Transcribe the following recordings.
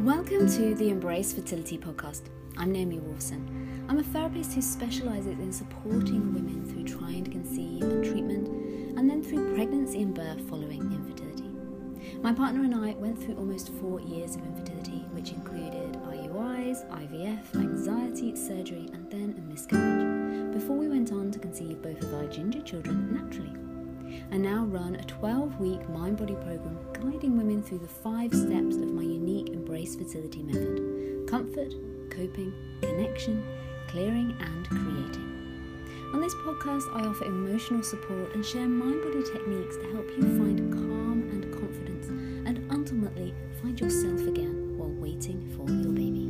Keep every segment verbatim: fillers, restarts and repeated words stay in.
Welcome to the Embrace Fertility podcast. I'm Naomi Wolfson. I'm a therapist who specialises in supporting women through trying to conceive and treatment, and then through pregnancy and birth following infertility. My partner and I went through almost four years of infertility, which included I U Is, I V F, anxiety, surgery, and then a miscarriage, before we went on to conceive both of our ginger children naturally. I now run a twelve-week mind-body program guiding women through the five steps of my unique Embrace Fertility method: comfort, coping, connection, clearing, and creating. On this podcast, I offer emotional support and share mind-body techniques to help you find calm and confidence, and ultimately find yourself again while waiting for your baby.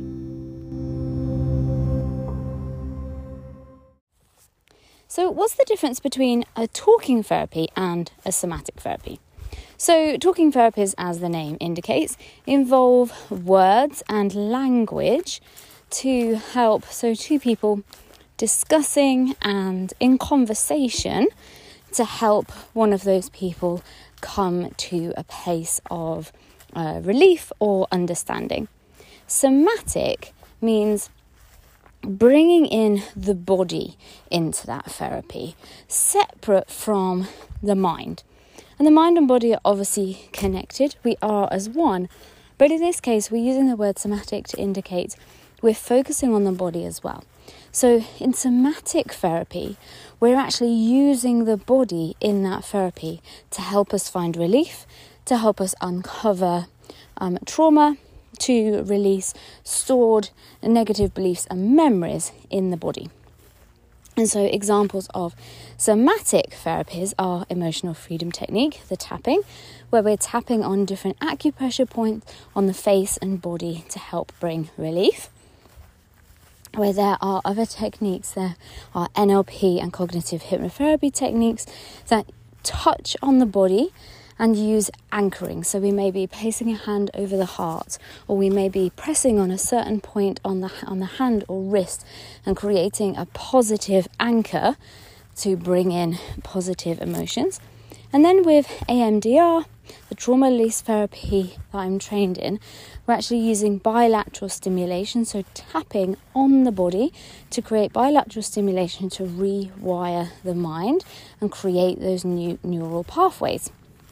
So what's the difference between a talking therapy and a somatic therapy? So talking therapies, as the name indicates, involve words and language to help, so two people discussing and in conversation to help one of those people come to a place of uh, relief or understanding. Somatic means bringing in the body into that therapy, separate from the mind. And the mind and body are obviously connected. We are as one. But in this case, we're using the word somatic to indicate we're focusing on the body as well. So in somatic therapy, we're actually using the body in that therapy to help us find relief, to help us uncover um, trauma, to release stored negative beliefs and memories in the body. And so examples of somatic therapies are emotional freedom technique, the tapping, where we're tapping on different acupressure points on the face and body to help bring relief. Where there are other techniques, there are N L P and cognitive hypnotherapy techniques that touch on the body and use anchoring. So we may be placing a hand over the heart, or we may be pressing on a certain point on the on the hand or wrist and creating a positive anchor to bring in positive emotions. And then with A M D R, the trauma release therapy that I'm trained in, we're actually using bilateral stimulation, so tapping on the body to create bilateral stimulation to rewire the mind and create those new neural pathways.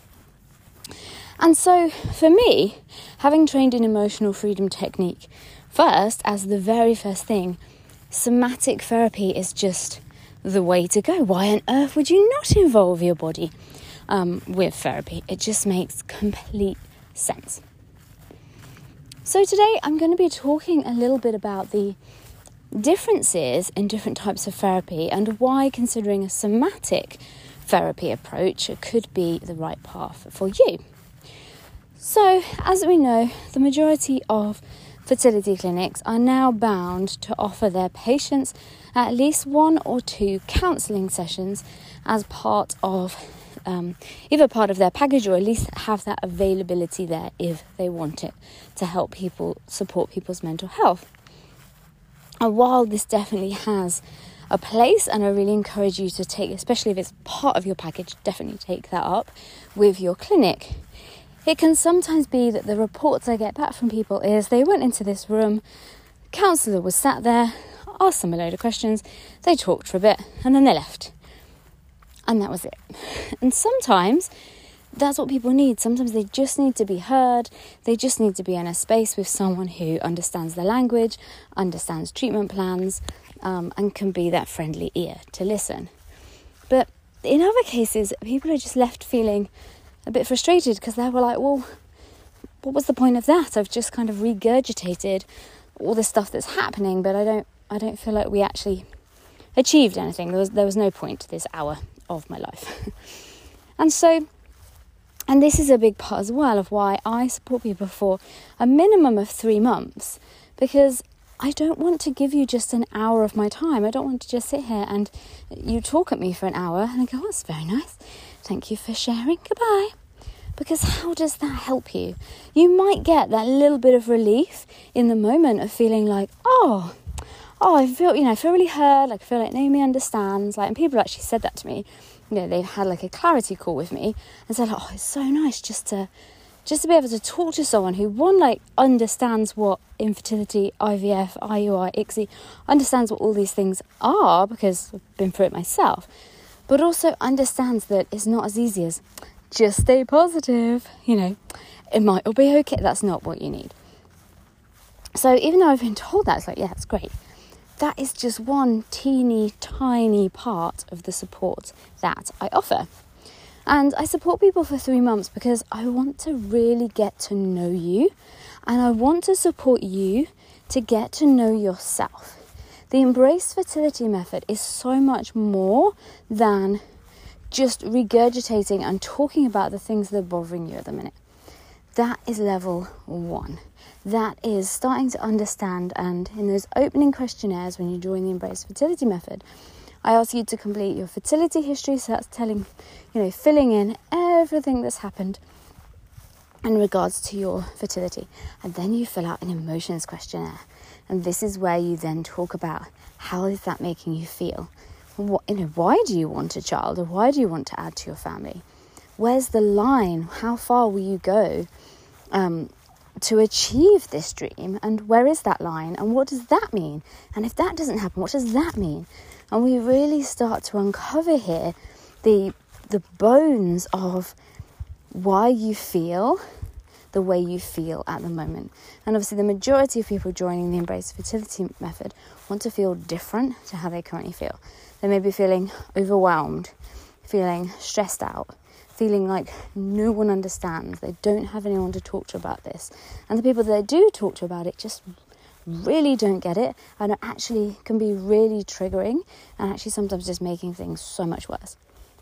And so for me, having trained in emotional freedom technique first, as the very first thing, somatic therapy is just the way to go. Why on earth would you not involve your body um, with therapy? It just makes complete sense. So today I'm going to be talking a little bit about the differences in different types of therapy and why considering a somatic therapy approach could be the right path for you. So, as we know, the majority of fertility clinics are now bound to offer their patients at least one or two counselling sessions as part of um, either part of their package, or at least have that availability there if they want it to help people support people's mental health. And while this definitely has a place, and I really encourage you to take, especially if it's part of your package, definitely take that up with your clinic. It can sometimes be that the reports I get back from people is they went into this room, counsellor was sat there, asked them a load of questions, they talked for a bit, and then they left. And that was it. And sometimes that's what people need. Sometimes they just need to be heard. They just need to be in a space with someone who understands the language, understands treatment plans, um, and can be that friendly ear to listen. But in other cases, people are just left feeling a bit frustrated because they were like, well, what was the point of that? I've just kind of regurgitated all this stuff that's happening, but I don't I don't feel like we actually achieved anything. There was there was no point to this hour of my life. And so, and this is a big part as well of why I support people for a minimum of three months, because I don't want to give you just an hour of my time. I don't want to just sit here and you talk at me for an hour and I go, oh, that's very nice. Thank you for sharing. Goodbye. Because how does that help you? You might get that little bit of relief in the moment of feeling like, oh, oh, I feel, you know, I feel really heard. Like I feel like Naomi understands. Like, and people have actually said that to me. You know, they've had like a clarity call with me and said, oh, it's so nice just to just to be able to talk to someone who, one, like understands what infertility, I V F, I U I, I C S I, understands what all these things are because I've been through it myself, but also understands that it's not as easy as just stay positive, you know, it might all be okay. That's not what you need. So even though I've been told that, it's like, yeah, it's great. That is just one teeny tiny part of the support that I offer. And I support people for three months because I want to really get to know you, and I want to support you to get to know yourself. The Embrace Fertility method is so much more than just regurgitating and talking about the things that are bothering you at the minute. That is level one. That is starting to understand, and in those opening questionnaires when you join the Embrace Fertility method, I ask you to complete your fertility history. So that's telling, you know, filling in everything that's happened in regards to your fertility. And then you fill out an emotions questionnaire. And this is where you then talk about how is that making you feel? What, you know, why do you want a child, or why do you want to add to your family? Where's the line? How far will you go um, to achieve this dream? And where is that line? And what does that mean? And if that doesn't happen, what does that mean? And we really start to uncover here the the bones of why you feel the way you feel at the moment. And obviously the majority of people joining the Embrace Fertility method want to feel different to how they currently feel. They may be feeling overwhelmed, feeling stressed out, feeling like no one understands. They don't have anyone to talk to about this. And the people that they do talk to about it just really don't get it, and it actually can be really triggering, and actually sometimes just making things so much worse.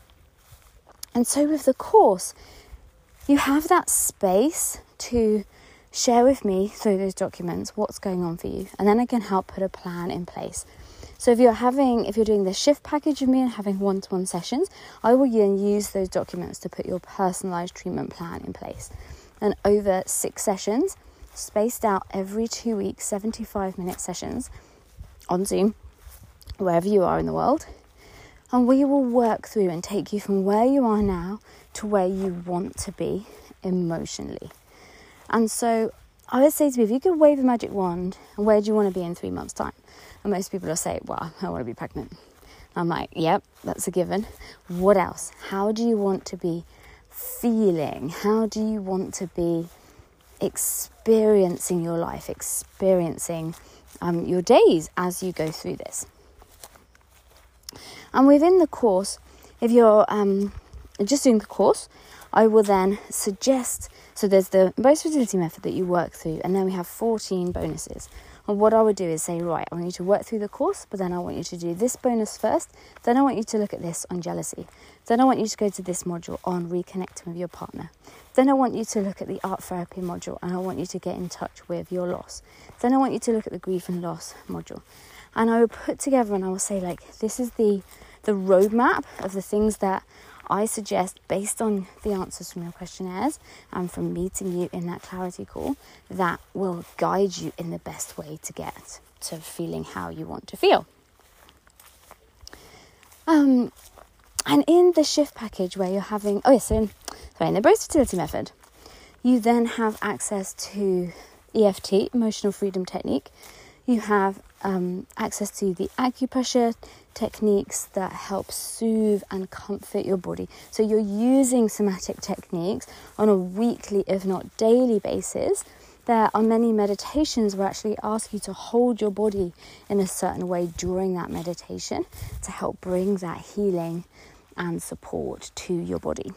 And so with the course, you have that space to share with me through those documents what's going on for you, and then I can help put a plan in place. So if you're having, if you're doing the shift package with me and having one-to-one sessions, I will then use those documents to put your personalised treatment plan in place. And over six sessions, spaced out every two weeks, seventy-five minute sessions on Zoom, wherever you are in the world. And we will work through and take you from where you are now to where you want to be emotionally. And so I would say to you, if you could wave a magic wand, where do you want to be in three months' time? And most people will say, well, I want to be pregnant. I'm like, yep, that's a given. What else? How do you want to be feeling? How do you want to be experiencing your life, experiencing um, your days as you go through this? And within the course, if you're um, just doing the course, I will then suggest, so there's the Embrace Fertility method that you work through, and then we have fourteen bonuses. And what I would do is say, right, I want you to work through the course, but then I want you to do this bonus first. Then I want you to look at this on jealousy. Then I want you to go to this module on reconnecting with your partner. Then I want you to look at the art therapy module, and I want you to get in touch with your loss. Then I want you to look at the grief and loss module. And I will put together, and I will say, like, this is the, the roadmap of the things that I suggest based on the answers from your questionnaires and from meeting you in that clarity call that will guide you in the best way to get to feeling how you want to feel. Um, and in the shift package where you're having, oh yes, so in, sorry, in the Embrace Fertility method, you then have access to E F T, Emotional Freedom Technique. You have um, access to the acupressure techniques that help soothe and comfort your body. So you're using somatic techniques on a weekly, if not daily basis. There are many meditations where I actually ask you to hold your body in a certain way during that meditation to help bring that healing and support to your body.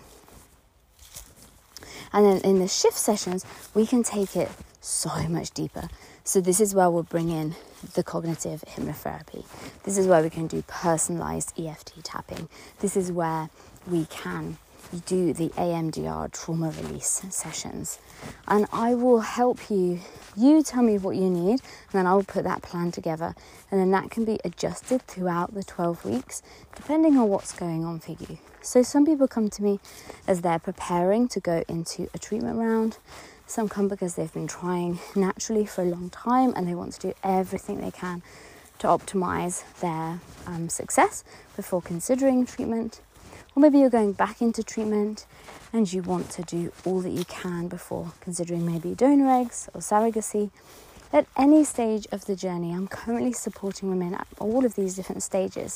And then in the shift sessions, we can take it so much deeper. So this is where we'll bring in the cognitive hypnotherapy. This is where we can do personalized E F T tapping. This is where we can do the A M D R trauma release sessions. And I will help you. You tell me what you need, and then I will put that plan together. And then that can be adjusted throughout the twelve weeks, depending on what's going on for you. So some people come to me as they're preparing to go into a treatment round. Some come because they've been trying naturally for a long time and they want to do everything they can to optimize their um, success before considering treatment. Or maybe you're going back into treatment and you want to do all that you can before considering maybe donor eggs or surrogacy. At any stage of the journey, I'm currently supporting women at all of these different stages.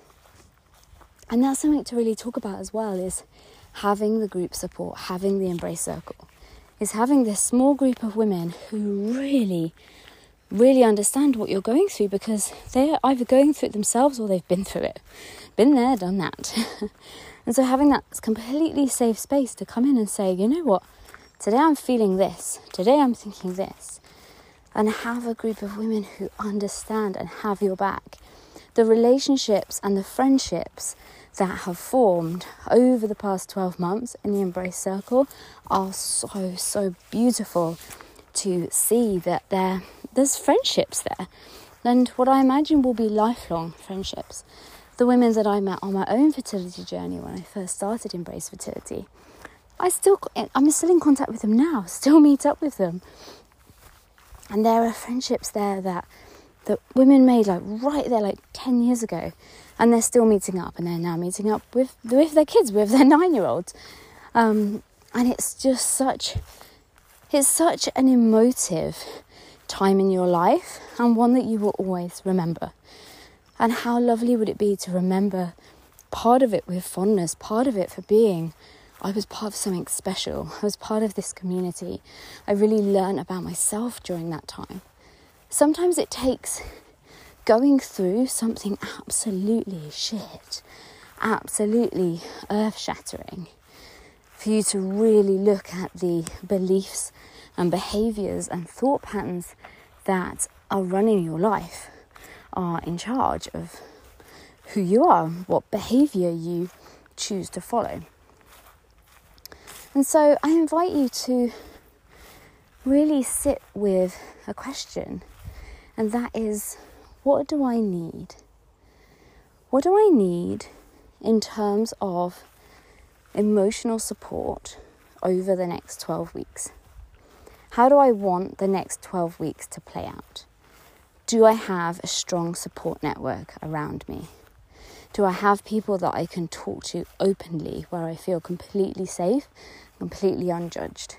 And that's something to really talk about as well, is having the group support, having the Embrace Circle, is having this small group of women who really, really understand what you're going through, because they're either going through it themselves or they've been through it. Been there, done that. And so having that completely safe space to come in and say, you know what, today I'm feeling this, today I'm thinking this, and have a group of women who understand and have your back. The relationships and the friendships that have formed over the past twelve months in the Embrace Circle are so, so beautiful to see that there, there's friendships there. And what I imagine will be lifelong friendships. The women that I met on my own fertility journey when I first started Embrace Fertility, I still, I'm still in contact with them now, still meet up with them. And there are friendships there that that women made like right there like ten years ago, and they're still meeting up, and they're now meeting up with with their kids, with their nine-year-olds. Um, and it's just such, it's such an emotive time in your life, and one that you will always remember. And how lovely would it be to remember part of it with fondness, part of it for being, I was part of something special. I was part of this community. I really learned about myself during that time. Sometimes it takes going through something absolutely shit, absolutely earth-shattering, for you to really look at the beliefs and behaviours and thought patterns that are running your life, are in charge of who you are, what behaviour you choose to follow. And so I invite you to really sit with a question. And that is, what do I need? What do I need in terms of emotional support over the next twelve weeks? How do I want the next twelve weeks to play out? Do I have a strong support network around me? Do I have people that I can talk to openly, where I feel completely safe, completely unjudged?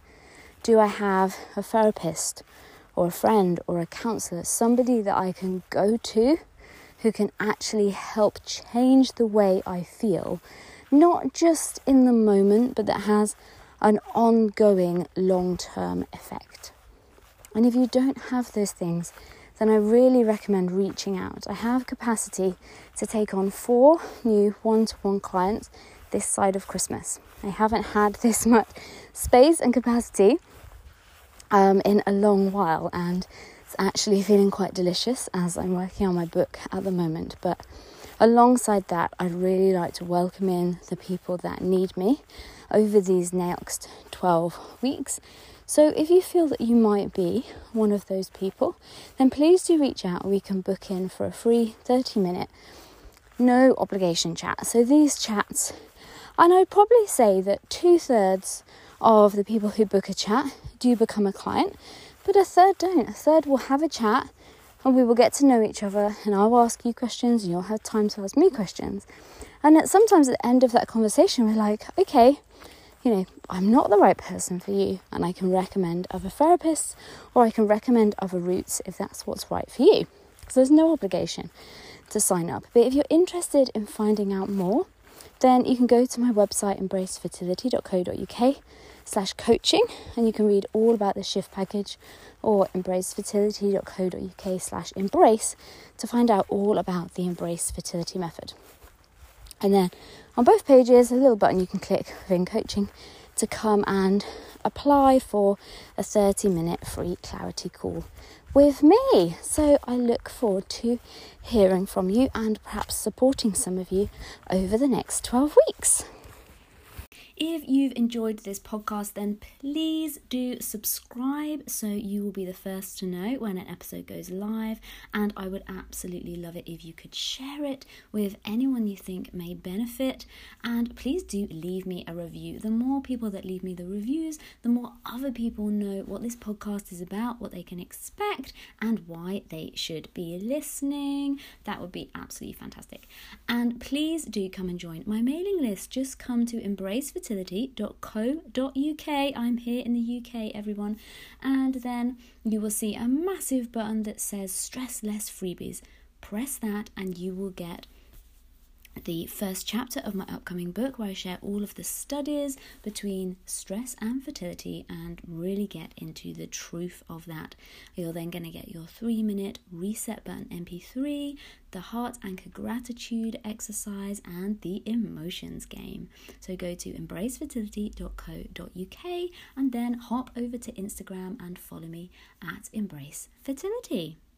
Do I have a therapist or a friend or a counsellor, somebody that I can go to who can actually help change the way I feel, not just in the moment, but that has an ongoing long-term effect? And if you don't have those things, then I really recommend reaching out. I have capacity to take on four new one-to-one clients this side of Christmas. I haven't had this much space and capacity Um, in a long while, and it's actually feeling quite delicious as I'm working on my book at the moment. But alongside that, I'd really like to welcome in the people that need me over these next twelve weeks. So if you feel that you might be one of those people, then please do reach out. We can book in for a free thirty minute, no obligation chat. So these chats, and I'd probably say that two thirds of the people who book a chat do become a client, but a third don't. A third will have a chat and we will get to know each other, and I'll ask you questions and you'll have time to ask me questions. And at, sometimes at the end of that conversation, we're like, okay, you know, I'm not the right person for you, and I can recommend other therapists, or I can recommend other routes if that's what's right for you. So there's no obligation to sign up. But if you're interested in finding out more, then you can go to my website, embrace fertility dot co dot uk slash coaching, and you can read all about the shift package, or embrace fertility dot co dot uk slash embrace to find out all about the Embrace Fertility Method. And then on both pages, a little button you can click within coaching to come and apply for a thirty minute free clarity call with me. So I look forward to hearing from you and perhaps supporting some of you over the next twelve weeks. If you've enjoyed this podcast, then please do subscribe so you will be the first to know when an episode goes live. And I would absolutely love it if you could share it with anyone you think may benefit. And please do leave me a review. The more people that leave me the reviews, the more other people know what this podcast is about, what they can expect, and why they should be listening. That would be absolutely fantastic. And please do come and join my mailing list. Just come to embrace fertility dot co dot uk. I'm here in the U K, everyone. And then you will see a massive button that says Stress Less Freebies. Press that and you will get the first chapter of my upcoming book, where I share all of the studies between stress and fertility and really get into the truth of that. You're then going to get your three minute reset button M P three, the heart anchor gratitude exercise, and the emotions game. So go to embrace fertility dot co dot uk and then hop over to Instagram and follow me at Embrace Fertility.